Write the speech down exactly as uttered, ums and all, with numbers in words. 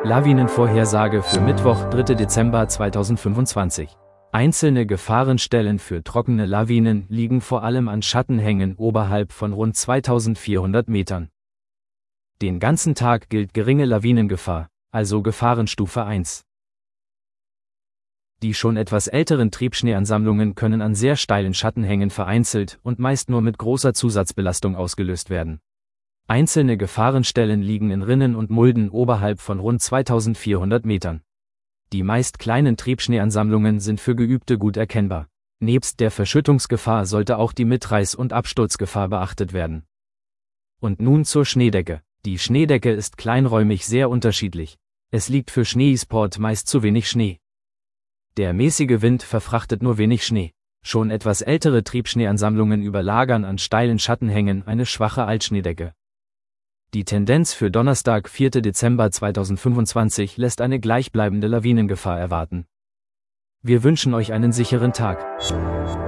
Lawinenvorhersage für Mittwoch, dritter Dezember zweitausendfünfundzwanzig. Einzelne Gefahrenstellen für trockene Lawinen liegen vor allem an Schattenhängen oberhalb von rund zweitausendvierhundert Metern. Den ganzen Tag gilt geringe Lawinengefahr, also Gefahrenstufe eins. Die schon etwas älteren Triebschneeansammlungen können an sehr steilen Schattenhängen vereinzelt und meist nur mit großer Zusatzbelastung ausgelöst werden. Einzelne Gefahrenstellen liegen in Rinnen und Mulden oberhalb von rund zweitausendvierhundert Metern. Die meist kleinen Triebschneeansammlungen sind für Geübte gut erkennbar. Nebst der Verschüttungsgefahr sollte auch die Mitreiß- und Absturzgefahr beachtet werden. Und nun zur Schneedecke. Die Schneedecke ist kleinräumig sehr unterschiedlich. Es liegt für Schneesport meist zu wenig Schnee. Der mäßige Wind verfrachtet nur wenig Schnee. Schon etwas ältere Triebschneeansammlungen überlagern an steilen Schattenhängen eine schwache Altschneedecke. Die Tendenz für Donnerstag, vierter Dezember zweitausendfünfundzwanzig lässt eine gleichbleibende Lawinengefahr erwarten. Wir wünschen euch einen sicheren Tag.